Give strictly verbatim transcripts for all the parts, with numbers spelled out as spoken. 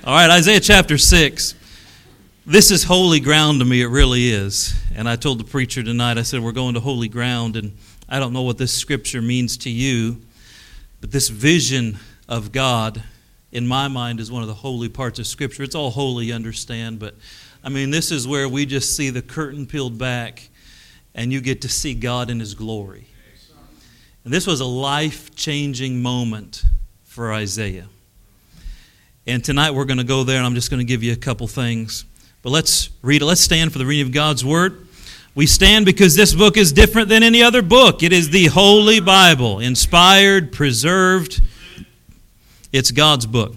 All right, Isaiah chapter six. This is holy ground to me, it really is. And I told the preacher tonight, I said, we're going to holy ground, and I don't know what this scripture means to you, but this vision of God, in my mind, is one of the holy parts of Scripture. It's all holy, you understand, but I mean, this is where we just see the curtain peeled back, and you get to see God in His glory. And this was a life-changing moment for Isaiah. And tonight we're going to go there, and I'm just going to give you a couple things. But let's read it. Let's stand for the reading of God's Word. We stand because this book is different than any other book. It is the Holy Bible, inspired, preserved. It's God's book.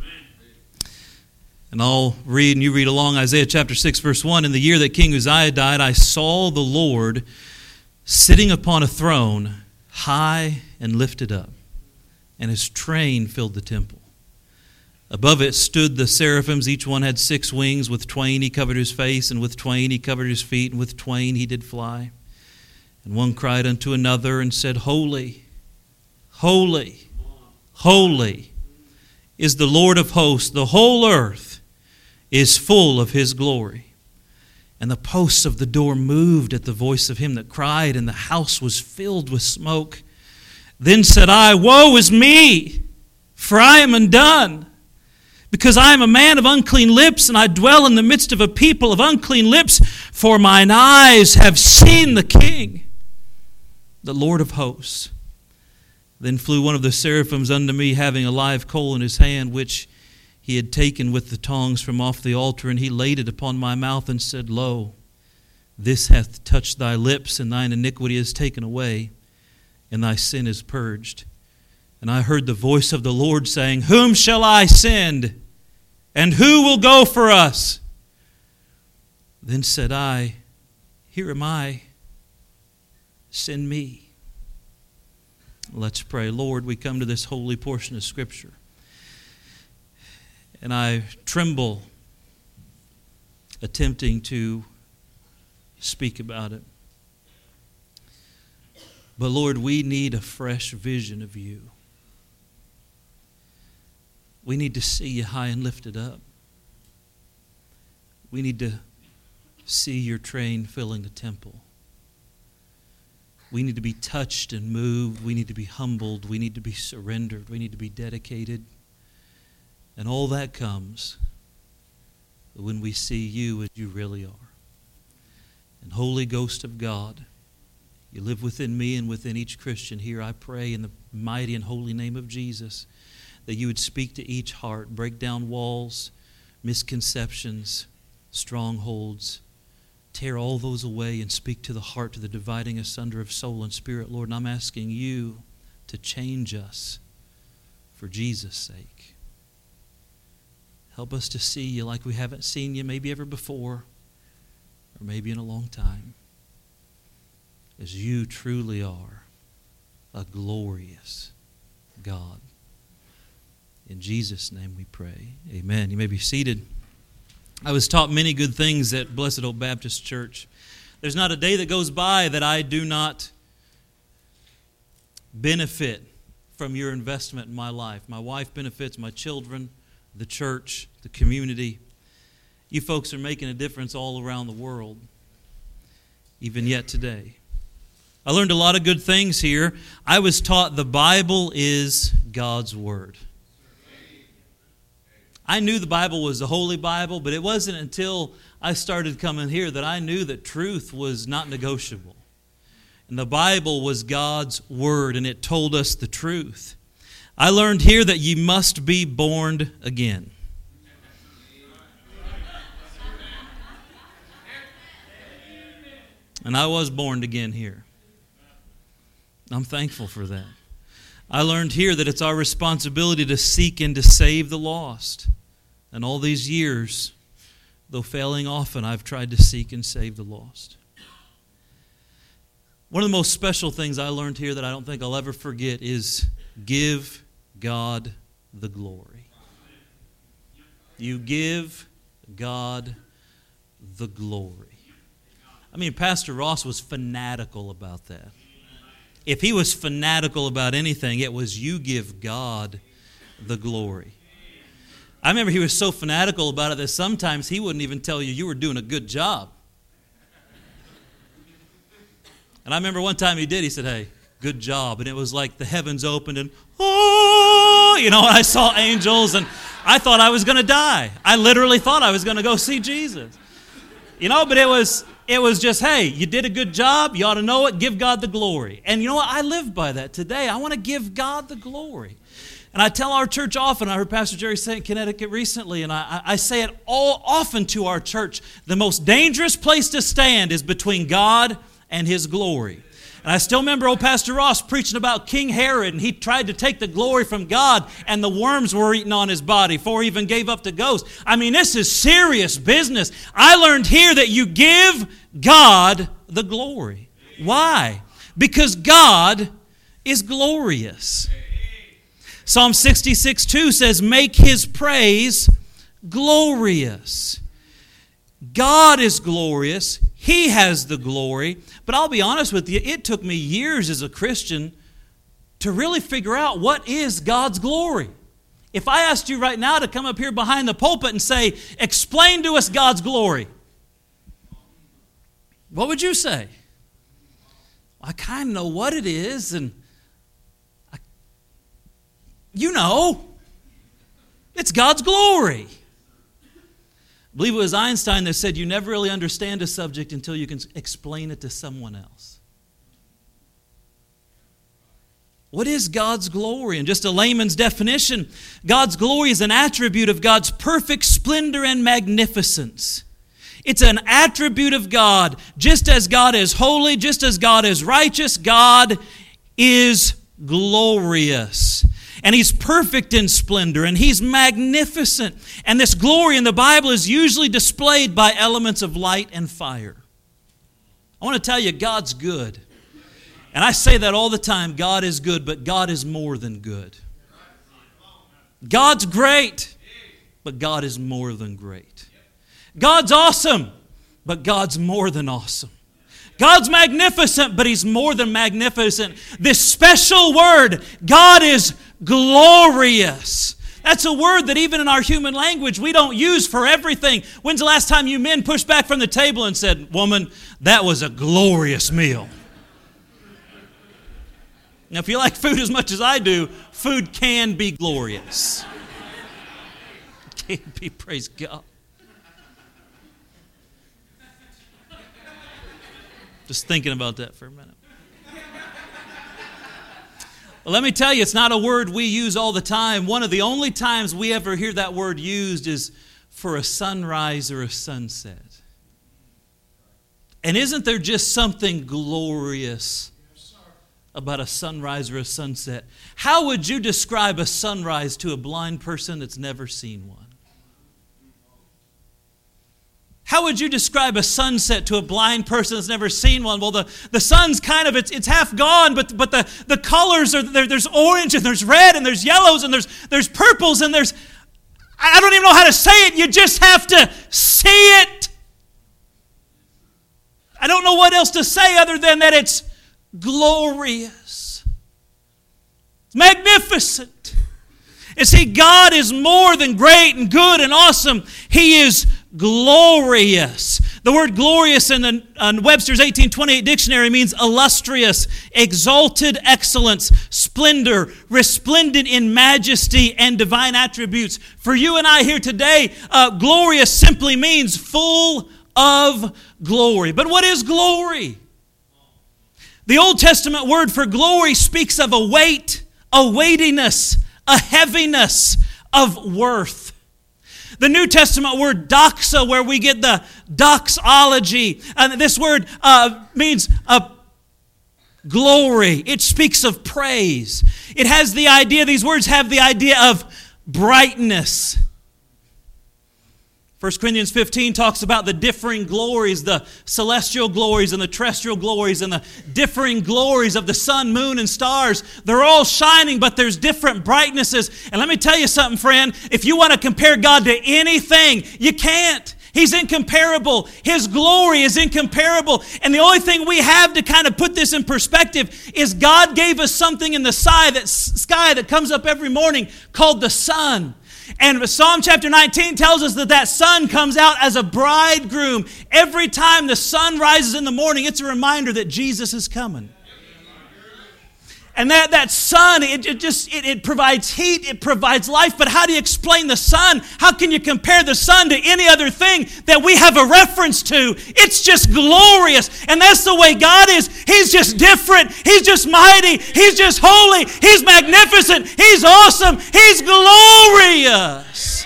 And I'll read, and you read along, Isaiah chapter six, verse one. In the year that King Uzziah died, I saw the Lord sitting upon a throne, high and lifted up, and His train filled the temple. Above it stood the seraphims. Each one had six wings. With twain he covered his face, and with twain he covered his feet, and with twain he did fly. And one cried unto another and said, Holy, holy, holy is the Lord of hosts. The whole earth is full of His glory. And the posts of the door moved at the voice of him that cried, and the house was filled with smoke. Then said I, Woe is me, for I am undone, because I am a man of unclean lips, and I dwell in the midst of a people of unclean lips, for mine eyes have seen the King, the Lord of hosts. Then flew one of the seraphims unto me, having a live coal in his hand, which he had taken with the tongs from off the altar, and he laid it upon my mouth, and said, Lo, this hath touched thy lips, and thine iniquity is taken away, and thy sin is purged. And I heard the voice of the Lord saying, Whom shall I send? And who will go for us? Then said I, Here am I, send me. Let's pray. Lord, we come to this holy portion of Scripture, and I tremble attempting to speak about it. But Lord, we need a fresh vision of You. We need to see You high and lifted up. We need to see Your train filling the temple. We need to be touched and moved. We need to be humbled. We need to be surrendered. We need to be dedicated. And all that comes when we see You as You really are. And Holy Ghost of God, You live within me and within each Christian here. I pray in the mighty and holy name of Jesus that You would speak to each heart, break down walls, misconceptions, strongholds, tear all those away and speak to the heart, to the dividing asunder of soul and spirit, Lord. And I'm asking You to change us for Jesus' sake. Help us to see You like we haven't seen You maybe ever before, or maybe in a long time, as You truly are a glorious God. In Jesus' name we pray. Amen. You may be seated. I was taught many good things at Blessed Old Baptist Church. There's not a day that goes by that I do not benefit from your investment in my life. My wife benefits, my children, the church, the community. You folks are making a difference all around the world, even yet today. I learned a lot of good things here. I was taught the Bible is God's Word. I knew the Bible was the Holy Bible, but it wasn't until I started coming here that I knew that truth was not negotiable. And the Bible was God's Word, and it told us the truth. I learned here that you must be born again. And I was born again here. I'm thankful for that. I learned here that it's our responsibility to seek and to save the lost. And all these years, though failing often, I've tried to seek and save the lost. One of the most special things I learned here that I don't think I'll ever forget is give God the glory. You give God the glory. I mean, Pastor Ross was fanatical about that. If he was fanatical about anything, it was you give God the glory. I remember he was so fanatical about it that sometimes he wouldn't even tell you you were doing a good job. And I remember one time he did, he said, hey, good job. And it was like the heavens opened and, oh, you know, I saw angels and I thought I was going to die. I literally thought I was going to go see Jesus. You know, but it was it was just, hey, you did a good job. You ought to know it. Give God the glory. And you know what? I live by that today. I want to give God the glory. And I tell our church often, I heard Pastor Jerry say it in Connecticut recently, and I, I say it all often to our church, the most dangerous place to stand is between God and His glory. And I still remember old Pastor Ross preaching about King Herod, and he tried to take the glory from God, and the worms were eating on his body before he even gave up to ghosts. I mean, this is serious business. I learned here that you give God the glory. Why? Because God is glorious. Psalm sixty-six two says, make His praise glorious. God is glorious. He has the glory. But I'll be honest with you, it took me years as a Christian to really figure out what is God's glory. If I asked you right now to come up here behind the pulpit and say, explain to us God's glory, what would you say? I kind of know what it is, and I, you know, it's God's glory. I believe it was Einstein that said you never really understand a subject until you can explain it to someone else. What is God's glory? And just a layman's definition, God's glory is an attribute of God's perfect splendor and magnificence. It's an attribute of God. Just as God is holy, just as God is righteous, God is glorious. And He's perfect in splendor, and He's magnificent. And this glory in the Bible is usually displayed by elements of light and fire. I want to tell you, God's good. And I say that all the time, God is good, but God is more than good. God's great, but God is more than great. God's awesome, but God's more than awesome. God's magnificent, but He's more than magnificent. This special word, God is glorious. That's a word that even in our human language we don't use for everything. When's the last time you men pushed back from the table and said, woman, that was a glorious meal? Now, if you like food as much as I do, food can be glorious. It can be, praise God. Just thinking about that for a minute. Well, let me tell you, it's not a word we use all the time. One of the only times we ever hear that word used is for a sunrise or a sunset. And isn't there just something glorious about a sunrise or a sunset? How would you describe a sunrise to a blind person that's never seen one? How would you describe a sunset to a blind person that's never seen one? Well, the, the sun's kind of, it's, it's half gone, but, but the, the colors are, there, there's orange and there's red and there's yellows and there's, there's purples and there's, I don't even know how to say it. You just have to see it. I don't know what else to say other than that it's glorious. It's magnificent. And see, God is more than great and good and awesome. He is glorious. The word glorious in the uh, Webster's eighteen twenty-eight dictionary means illustrious, exalted excellence, splendor, resplendent in majesty and divine attributes. For you and I here today, uh, glorious simply means full of glory. But what is glory? The Old Testament word for glory speaks of a weight, a weightiness, a heaviness of worth. The New Testament word doxa, where we get the doxology, and this word uh, means uh, glory. It speaks of praise. It has the idea, these words have the idea of brightness. First Corinthians fifteen talks about the differing glories, the celestial glories and the terrestrial glories and the differing glories of the sun, moon, and stars. They're all shining, but there's different brightnesses. And let me tell you something, friend. If you want to compare God to anything, you can't. He's incomparable. His glory is incomparable. And the only thing we have to kind of put this in perspective is God gave us something in the sky that, sky that comes up every morning called the sun. And Psalm chapter nineteen tells us that that sun comes out as a bridegroom. Every time the sun rises in the morning, it's a reminder that Jesus is coming. And that, that sun, it, it just it, it provides heat, it provides life. But how do you explain the sun? How can you compare the sun to any other thing that we have a reference to? It's just glorious. And that's the way God is. He's just different. He's just mighty. He's just holy. He's magnificent. He's awesome. He's glorious.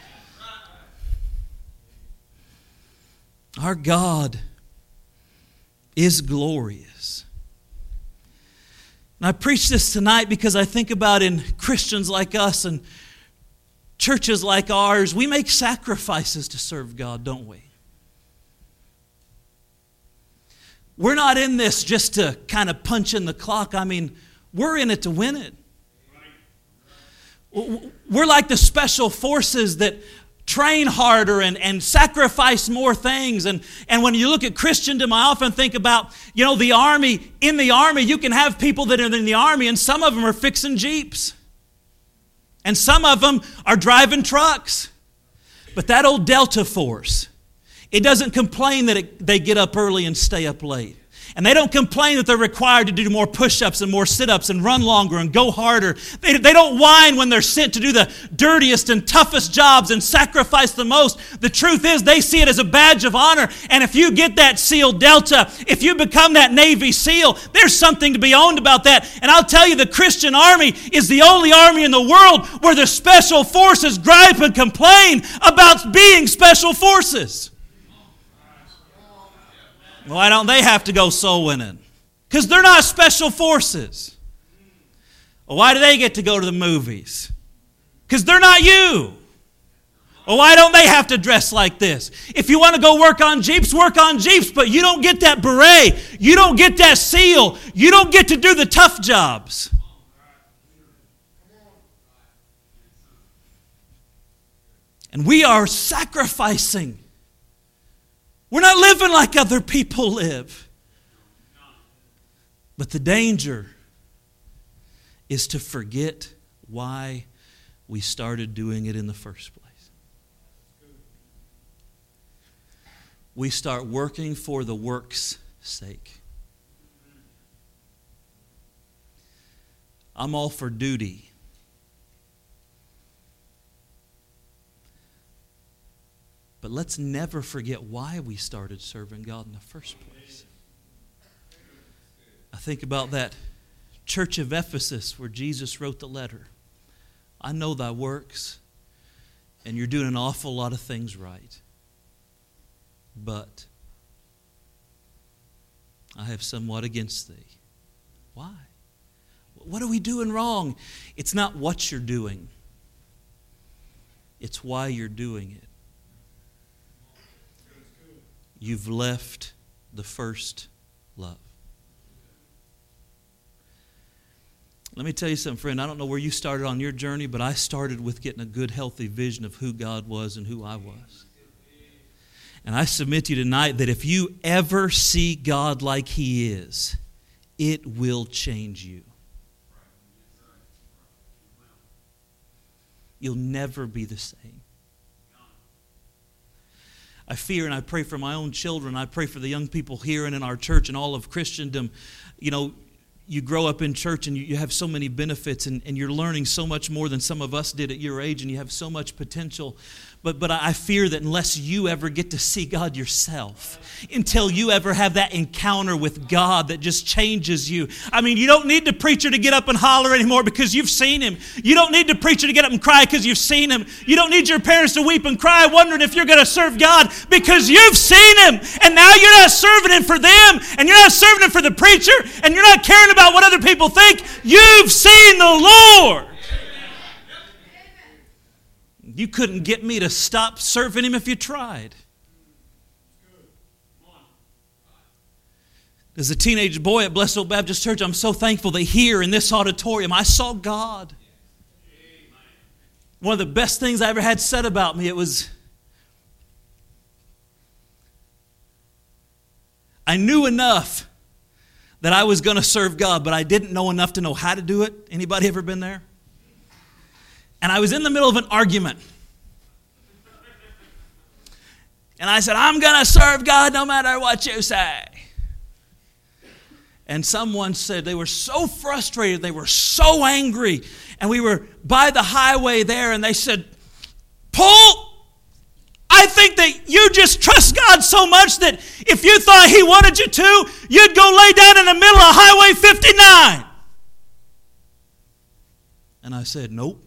Our God is glorious. And I preach this tonight because I think about in Christians like us and churches like ours, we make sacrifices to serve God, don't we? We're not in this just to kind of punch in the clock. I mean, we're in it to win it. We're like the special forces that train harder and, and sacrifice more things. And, and when you look at Christendom, I often think about, you know, the army. In the army, you can have people that are in the army, and some of them are fixing Jeeps. And some of them are driving trucks. But that old Delta Force, it doesn't complain that it, they get up early and stay up late. And they don't complain that they're required to do more push-ups and more sit-ups and run longer and go harder. They, they don't whine when they're sent to do the dirtiest and toughest jobs and sacrifice the most. The truth is they see it as a badge of honor. And if you get that SEAL Delta, if you become that Navy SEAL, there's something to be owned about that. And I'll tell you, the Christian army is the only army in the world where the special forces gripe and complain about being special forces. Why don't they have to go soul winning? Because they're not special forces. Well, why do they get to go to the movies? Because they're not you. Well, why don't they have to dress like this? If you want to go work on Jeeps, work on Jeeps, but you don't get that beret. You don't get that SEAL. You don't get to do the tough jobs. And we are sacrificing. We're not living like other people live. But the danger is to forget why we started doing it in the first place. We start working for the work's sake. I'm all for duty. But let's never forget why we started serving God in the first place. I think about that church of Ephesus where Jesus wrote the letter. I know thy works, and you're doing an awful lot of things right. But I have somewhat against thee. Why? What are we doing wrong? It's not what you're doing. It's why you're doing it. You've left the first love. Let me tell you something, friend. I don't know where you started on your journey, but I started with getting a good, healthy vision of who God was and who I was. And I submit to you tonight that if you ever see God like He is, it will change you. You'll never be the same. I fear and I pray for my own children. I pray for the young people here and in our church and all of Christendom. You know, you grow up in church and you, you have so many benefits and, and you're learning so much more than some of us did at your age, and you have so much potential. But but I fear that unless you ever get to see God yourself, until you ever have that encounter with God that just changes you. I mean, you don't need the preacher to get up and holler anymore because you've seen Him. You don't need the preacher to get up and cry because you've seen Him. You don't need your parents to weep and cry wondering if you're going to serve God because you've seen Him. And now you're not serving Him for them, and you're not serving Him for the preacher, and you're not caring about what other people think. You've seen the Lord. You couldn't get me to stop serving Him if you tried. As a teenage boy at Blessed Oak Baptist Church, I'm so thankful that here in this auditorium, I saw God. One of the best things I ever had said about me, it was, I knew enough that I was going to serve God, but I didn't know enough to know how to do it. Anybody ever been there? And I was in the middle of an argument. And I said, I'm going to serve God no matter what you say. And someone said they were so frustrated, they were so angry. And we were by the highway there, and they said, Paul, I think that you just trust God so much that if you thought He wanted you to, you'd go lay down in the middle of Highway fifty-nine. And I said, nope.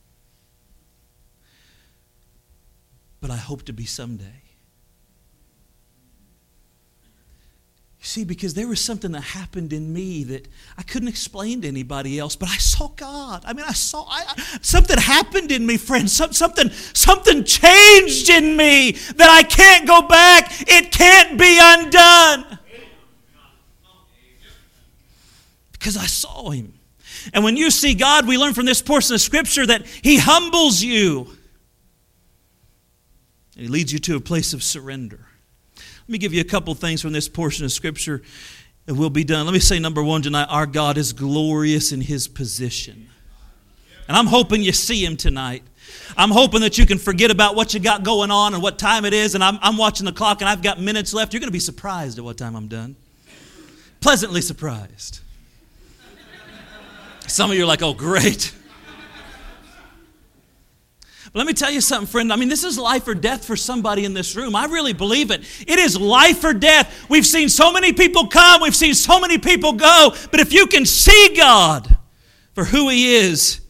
But I hope to be someday. You see, because there was something that happened in me that I couldn't explain to anybody else, but I saw God. I mean, I saw, I, I, something happened in me, friends. Some, something, something changed in me that I can't go back. It can't be undone. Because I saw Him. And when you see God, we learn from this portion of Scripture that He humbles you. And He leads you to a place of surrender. Let me give you a couple things from this portion of Scripture and we'll be done. Let me say number one tonight, our God is glorious in His position. And I'm hoping you see Him tonight. I'm hoping that you can forget about what you got going on and what time it is. And I'm, I'm watching the clock and I've got minutes left. You're going to be surprised at what time I'm done. Pleasantly surprised. Some of you are like, oh, great. But let me tell you something, friend. I mean, this is life or death for somebody in this room. I really believe it. It is life or death. We've seen so many people come. We've seen so many people go. But if you can see God for who He is.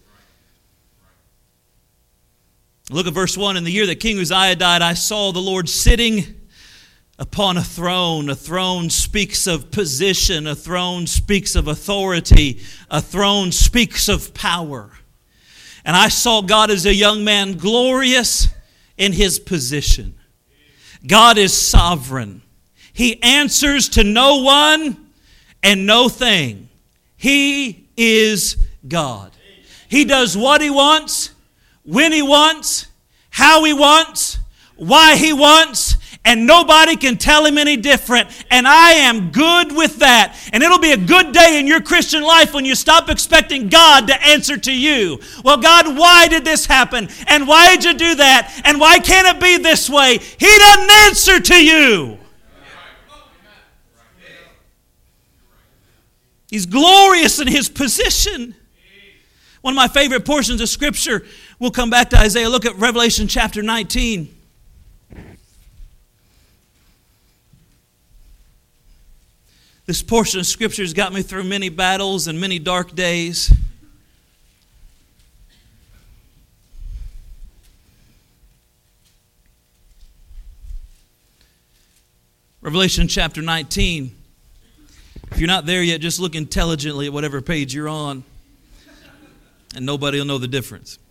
Look at verse one. In the year that King Uzziah died, I saw the Lord sitting upon a throne. A throne speaks of position. A throne speaks of authority. A throne speaks of power. And I saw God as a young man, glorious in His position. God is sovereign. He answers to no one and no thing. He is God. He does what He wants, when He wants, how He wants, why He wants, and nobody can tell Him any different. And I am good with that. And it'll be a good day in your Christian life when you stop expecting God to answer to you. Well, God, why did this happen? And why did you do that? And why can't it be this way? He doesn't answer to you. He's glorious in His position. One of my favorite portions of Scripture, we'll come back to Isaiah. Look at Revelation chapter nineteen. This portion of Scripture has got me through many battles and many dark days. Revelation chapter nineteen. If you're not there yet, just look intelligently at whatever page you're on, and nobody will know the difference.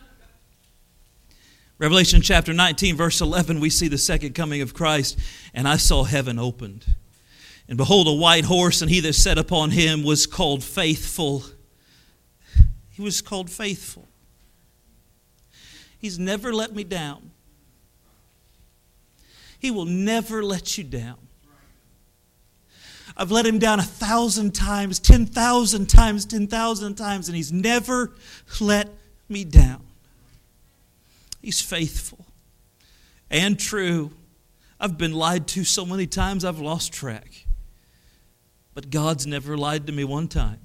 Revelation chapter nineteen, verse eleven, we see the second coming of Christ. And I saw heaven opened. And behold, a white horse, and he that sat upon him was called Faithful. He was called Faithful. He's never let me down. He will never let you down. I've let Him down a thousand times, ten thousand times, ten thousand times, and He's never let me down. He's faithful and true. I've been lied to so many times I've lost track. But God's never lied to me one time.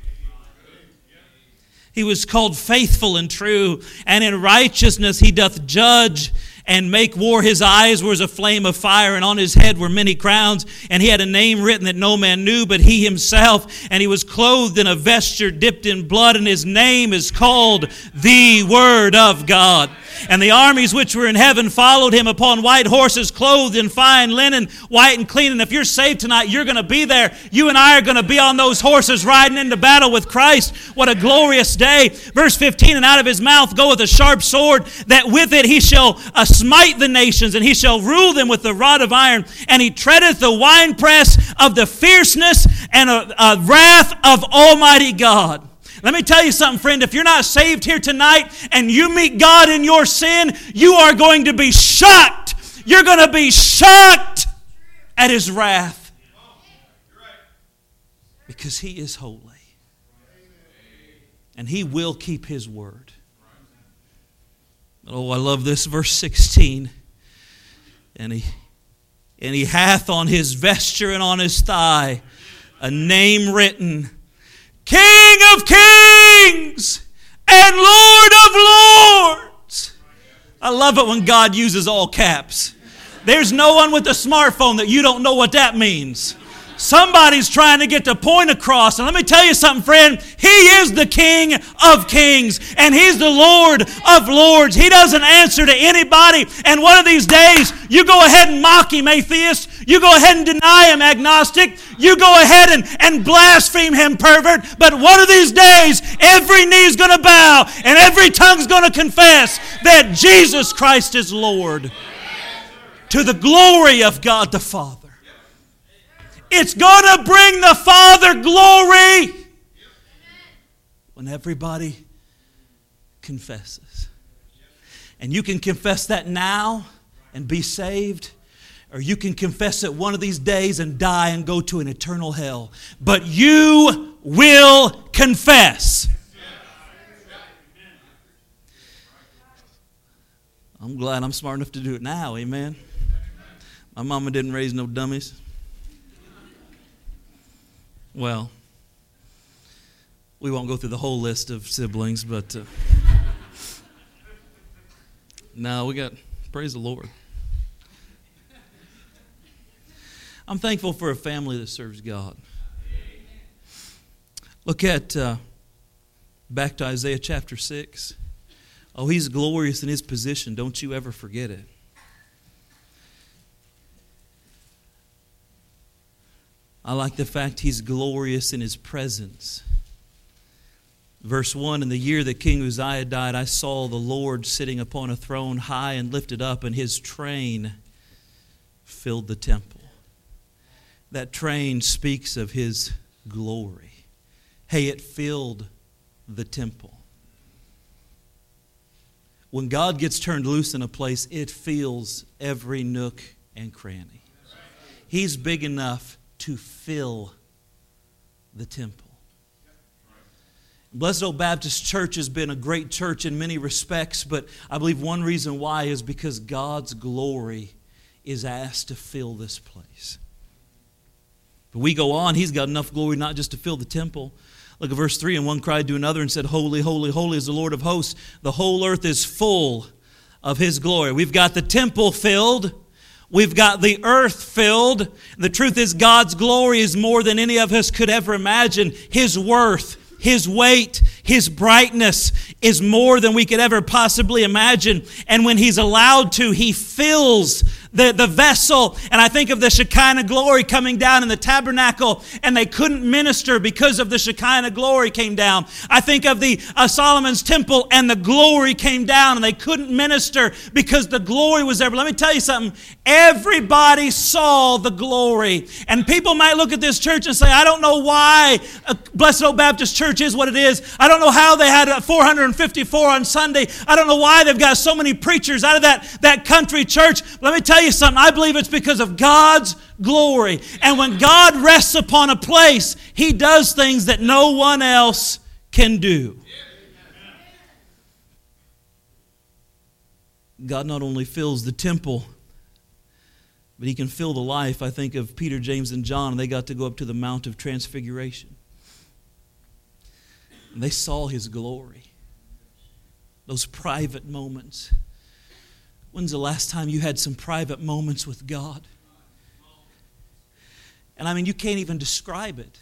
He was called Faithful and True, and in righteousness He doth judge and make war. His eyes were as a flame of fire, and on His head were many crowns. And He had a name written that no man knew but He Himself. And He was clothed in a vesture dipped in blood, and His name is called the Word of God. And the armies which were in heaven followed Him upon white horses, clothed in fine linen, white and clean. And if you're saved tonight, you're going to be there. You and I are going to be on those horses riding into battle with Christ. What a glorious day. Verse fifteen, and out of His mouth goeth a sharp sword, that with it He shall uh, smite the nations, and He shall rule them with the rod of iron. And He treadeth the winepress of the fierceness and uh, uh, wrath of Almighty God. Let me tell you something, friend. If you're not saved here tonight and you meet God in your sin, you are going to be shocked. You're going to be shocked at His wrath. Because He is holy. And He will keep His word. Oh, I love this, verse sixteen. And he, and he hath on his vesture and on his thigh a name written, King of Kings and Lord of Lords. I love it when God uses all caps. There's no one with a smartphone that you don't know what that means. Somebody's trying to get the point across. And let me tell you something, friend. He is the King of Kings. And He's the Lord of Lords. He doesn't answer to anybody. And one of these days, you go ahead and mock Him, atheist. You go ahead and deny Him, agnostic. You go ahead and, and blaspheme Him, pervert. But one of these days, every knee's going to bow and every tongue's going to confess that Jesus Christ is Lord, to the glory of God the Father. It's going to bring the Father glory when everybody confesses. And you can confess that now and be saved, or you can confess it one of these days and die and go to an eternal hell. But you will confess. I'm glad I'm smart enough to do it now, amen. My mama didn't raise no dummies. Well, we won't go through the whole list of siblings, but uh, no, we got, praise the Lord. I'm thankful for a family that serves God. Look at, uh, back to Isaiah chapter six. Oh, He's glorious in His position. Don't you ever forget it. I like the fact He's glorious in His presence. Verse one, in the year that King Uzziah died, I saw the Lord sitting upon a throne high and lifted up, and His train filled the temple. That train speaks of His glory. Hey, it filled the temple. When God gets turned loose in a place, it fills every nook and cranny. He's big enough to fill the temple. Blessed Old Baptist Church has been a great church in many respects, but I believe one reason why is because God's glory is asked to fill this place. But we go on, He's got enough glory not just to fill the temple. Look at verse three, and one cried to another and said, Holy, holy, holy is the Lord of hosts. The whole earth is full of His glory. We've got the temple filled. We've got the earth filled. The truth is, God's glory is more than any of us could ever imagine. His worth, His weight, His brightness is more than we could ever possibly imagine. And when He's allowed to, He fills the, the vessel. And I think of the Shekinah glory coming down in the tabernacle, and they couldn't minister because of the Shekinah glory came down. I think of the uh, Solomon's temple, and the glory came down, and they couldn't minister because the glory was there. But let me tell you something. Everybody saw the glory. And people might look at this church and say, I don't know why Blessed Old Baptist Church is what it is. I don't know how they had four hundred fifty-four on Sunday. I don't know why they've got so many preachers out of that, that country church. Let me tell you something. I believe it's because of God's glory. And when God rests upon a place, He does things that no one else can do. God not only fills the temple, but He can fill the life. I think of Peter, James, and John, and they got to go up to the Mount of Transfiguration. And they saw His glory. Those private moments. When's the last time you had some private moments with God? And I mean, you can't even describe it.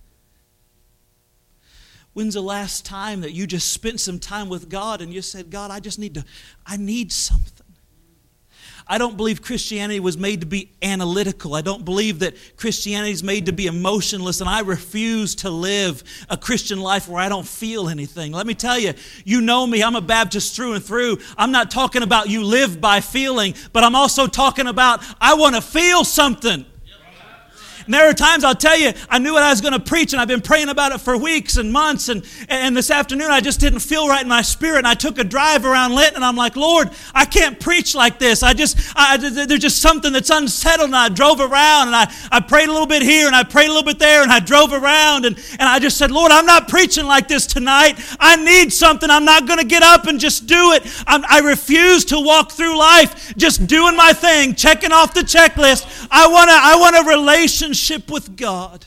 When's the last time that you just spent some time with God and you said, God, I just need to, I need something. I don't believe Christianity was made to be analytical. I don't believe that Christianity is made to be emotionless, and I refuse to live a Christian life where I don't feel anything. Let me tell you, you know me, I'm a Baptist through and through. I'm not talking about you live by feeling, but I'm also talking about I want to feel something. And there are times, I'll tell you, I knew what I was going to preach, and I've been praying about it for weeks and months, and, and this afternoon I just didn't feel right in my spirit, and I took a drive around Linton, and I'm like, Lord, I can't preach like this. I just, I, there's just something that's unsettled, and I drove around, and I, I prayed a little bit here, and I prayed a little bit there, and I drove around, and, and I just said, Lord, I'm not preaching like this tonight. I need something. I'm not going to get up and just do it. I'm, I refuse to walk through life just doing my thing, checking off the checklist. I want to, I want a relationship with God.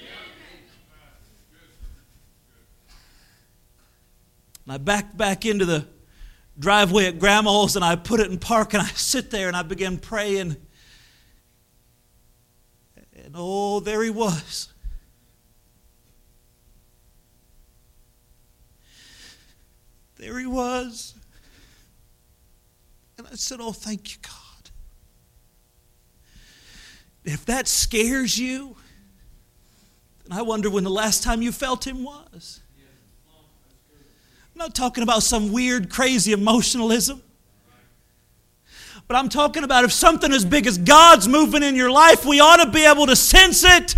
And I backed back into the driveway at Grandma's, and I put it in park, and I sit there, and I began praying. And oh, there he was. There he was. And I said, oh, thank you, God. If that scares you, then I wonder when the last time you felt Him was. I'm not talking about some weird, crazy emotionalism. But I'm talking about if something as big as God's moving in your life, we ought to be able to sense it.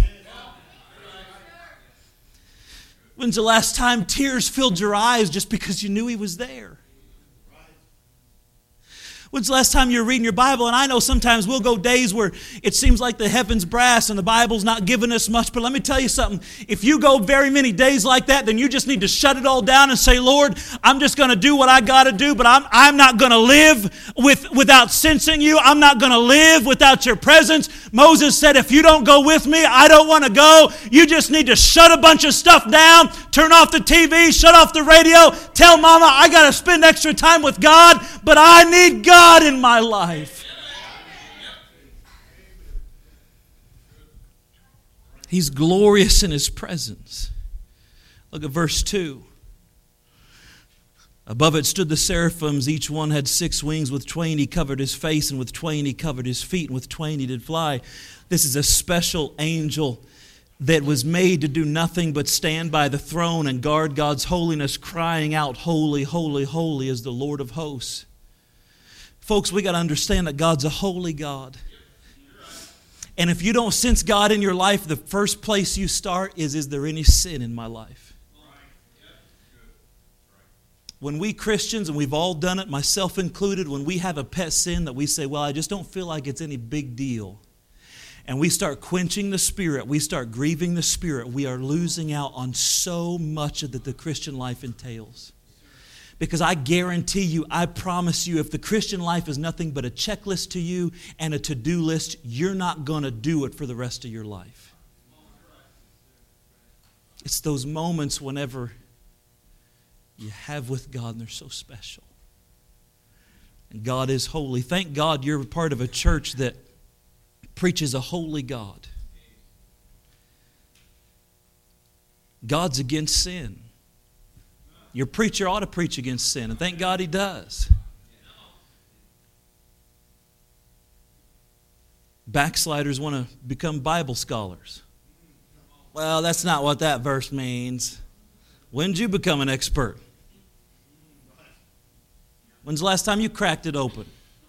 When's the last time tears filled your eyes just because you knew He was there? When's the last time you were reading your Bible? And I know sometimes we'll go days where it seems like the heaven's brass and the Bible's not giving us much. But let me tell you something. If you go very many days like that, then you just need to shut it all down and say, Lord, I'm just going to do what I got to do, but I'm, I'm not going to live with, without sensing you. I'm not going to live without your presence. Moses said, if you don't go with me, I don't want to go. You just need to shut a bunch of stuff down, turn off the T V, shut off the radio, tell Mama I got to spend extra time with God, but I need God. God in my life. He's glorious in His presence. Look at verse two. Above it stood the seraphims. Each one had six wings. With twain He covered His face, and with twain He covered His feet, and with twain He did fly. This is a special angel that was made to do nothing but stand by the throne and guard God's holiness, crying out, holy, holy, holy is the Lord of hosts. Folks, we got to understand that God's a holy God. And if you don't sense God in your life, the first place you start is, is there any sin in my life? When we Christians, and we've all done it, myself included, when we have a pet sin that we say, well, I just don't feel like it's any big deal. And we start quenching the Spirit, we start grieving the Spirit, we are losing out on so much that the Christian life entails. Because I guarantee you, I promise you, if the Christian life is nothing but a checklist to you and a to-do list, you're not going to do it for the rest of your life. It's those moments whenever you have with God and they're so special. And God is holy. Thank God you're part of a church that preaches a holy God. God's against sin. Your preacher ought to preach against sin, and thank God he does. Backsliders want to become Bible scholars. Well, that's not what that verse means. When did you become an expert? When's the last time you cracked it open?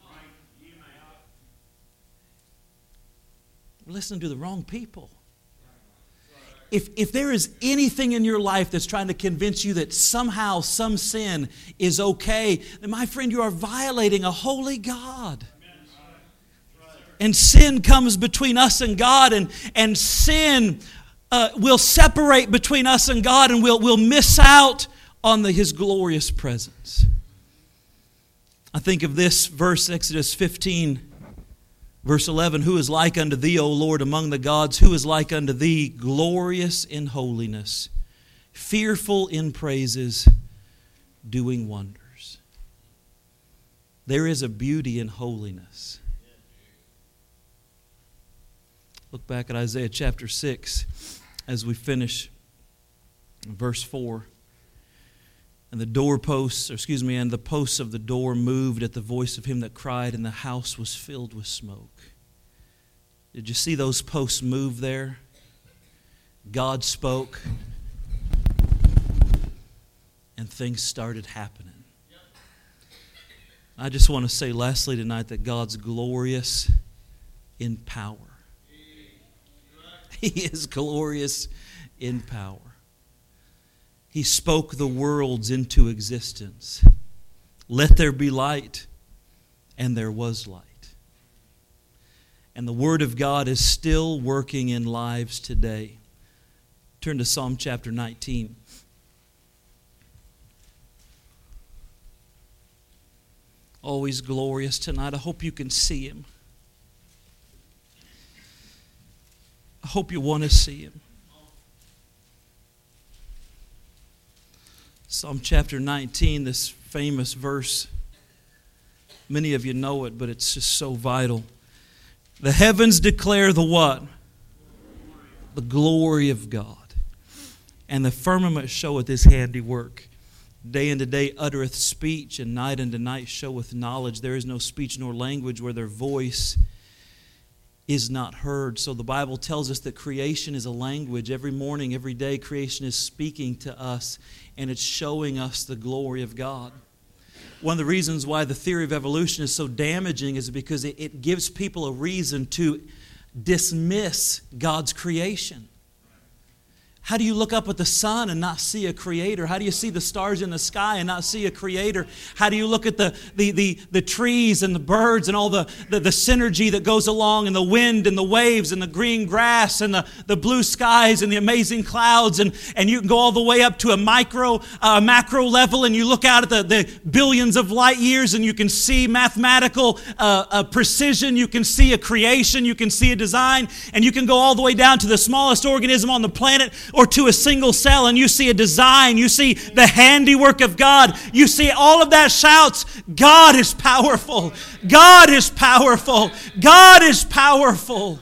We're listening to the wrong people. If, if there is anything in your life that's trying to convince you that somehow some sin is okay, then my friend, you are violating a holy God. And sin comes between us and God, and, and sin uh, will separate between us and God, and we'll, we'll miss out on the, His glorious presence. I think of this verse, Exodus fifteen, verse eleven, who is like unto thee, O Lord, among the gods? Who is like unto thee, glorious in holiness, fearful in praises, doing wonders? There is a beauty in holiness. Look back at Isaiah chapter six as we finish verse four. And the doorposts, or excuse me, and the posts of the door moved at the voice of him that cried, and the house was filled with smoke. Did you see those posts move there? God spoke, and things started happening. I just want to say lastly tonight that God's glorious in power. He is glorious in power. He spoke the worlds into existence. Let there be light, and there was light. And the Word of God is still working in lives today. Turn to Psalm chapter nineteen. Always glorious tonight. I hope you can see Him. I hope you want to see Him. Psalm chapter nineteen, this famous verse. Many of you know it, but it's just so vital. The heavens declare the what? The glory of God. And the firmament showeth His handiwork. Day unto day uttereth speech, and night unto night showeth knowledge. There is no speech nor language where their voice is not heard. So the Bible tells us that creation is a language. Every morning, every day, creation is speaking to us, and it's showing us the glory of God. One of the reasons why the theory of evolution is so damaging is because it, it gives people a reason to dismiss God's creation. How do you look up at the sun and not see a creator? How do you see the stars in the sky and not see a creator? How do you look at the the the, the trees and the birds and all the, the, the synergy that goes along, and the wind and the waves and the green grass and the, the blue skies and the amazing clouds, and, and you can go all the way up to a micro, uh, macro level, and you look out at the, the billions of light years and you can see mathematical uh, uh, precision, you can see a creation, you can see a design, and you can go all the way down to the smallest organism on the planet, or to a single cell, and you see a design, you see the handiwork of God. You see all of that shouts, God is powerful. God is powerful. God is powerful.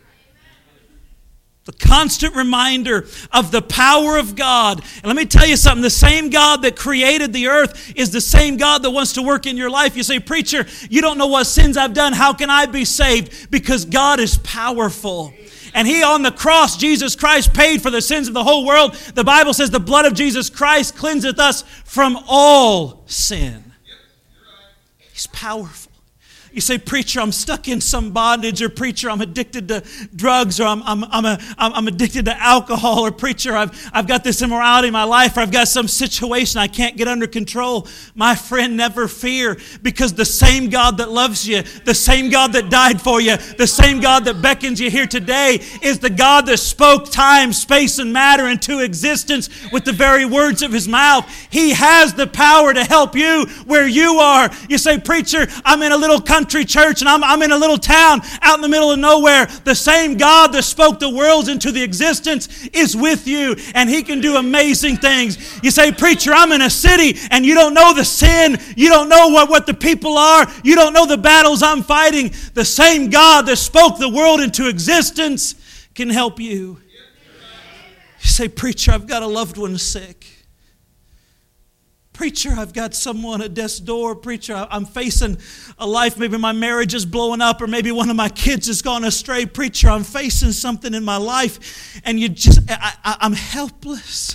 The constant reminder of the power of God. And let me tell you something, the same God that created the earth is the same God that wants to work in your life. You say, preacher, you don't know what sins I've done. How can I be saved? Because God is powerful. And He on the cross, Jesus Christ, paid for the sins of the whole world. The Bible says the blood of Jesus Christ cleanseth us from all sin. He's powerful. You say, preacher, I'm stuck in some bondage, or preacher, I'm addicted to drugs, or I'm I'm I'm, a, I'm addicted to alcohol, or preacher, I've I've got this immorality in my life, or I've got some situation I can't get under control. My friend, never fear, because the same God that loves you, the same God that died for you, the same God that beckons you here today is the God that spoke time, space, and matter into existence with the very words of His mouth. He has the power to help you where you are. You say, preacher, I'm in a little country country church, and I'm, I'm in a little town out in the middle of nowhere. The same God that spoke the worlds into the existence is with you, and He can do amazing things. You say, preacher, I'm in a city, and you don't know the sin. You don't know what, what the people are. You don't know the battles I'm fighting. The same God that spoke the world into existence can help you. You say, preacher, I've got a loved one sick. Preacher, I've got someone at death's door. Preacher, I'm facing a life. Maybe my marriage is blowing up, or maybe one of my kids has gone astray. Preacher, I'm facing something in my life, and you just, I, I, I'm helpless.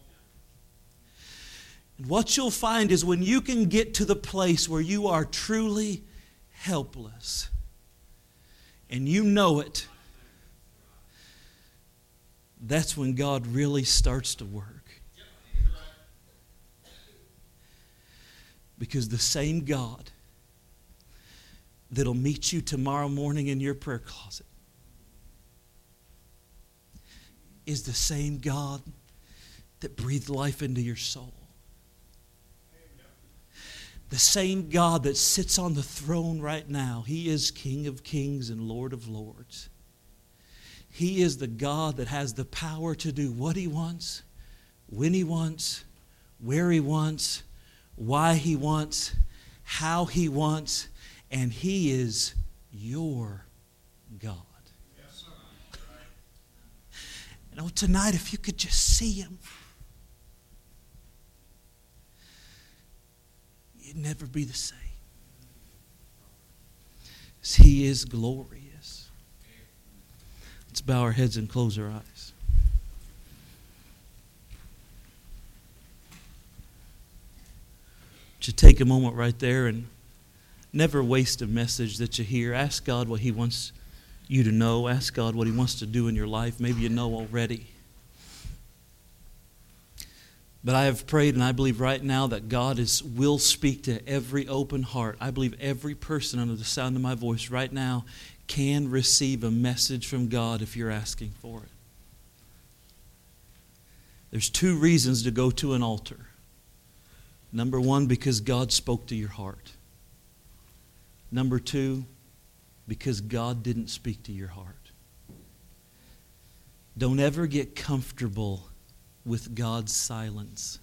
And what you'll find is when you can get to the place where you are truly helpless, and you know it, that's when God really starts to work. Because the same God that'll meet you tomorrow morning in your prayer closet is the same God that breathed life into your soul. The same God that sits on the throne right now. He is King of kings and Lord of lords. He is the God that has the power to do what He wants, when He wants, where He wants, why He wants, how He wants, and He is your God. Yes, sir. And oh, tonight, if you could just see Him, you'd never be the same. Because He is glorious. Let's bow our heads and close our eyes. To take a moment right there and never waste a message that you hear. Ask God what He wants you to know. Ask God what He wants to do in your life. Maybe you know already. But I have prayed, and I believe right now that God is will speak to every open heart. I believe every person under the sound of my voice right now can receive a message from God if you're asking for it. There's two reasons to go to an altar. Number one, because God spoke to your heart. Number two, because God didn't speak to your heart. Don't ever get comfortable with God's silence.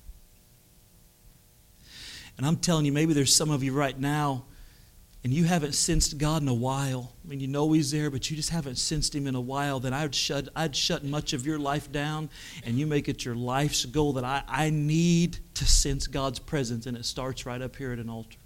And I'm telling you, maybe there's some of you right now, and you haven't sensed God in a while. I mean, you know He's there, but you just haven't sensed Him in a while. Then I'd shut, I'd shut much of your life down, and you make it your life's goal that I, I need to sense God's presence, and it starts right up here at an altar.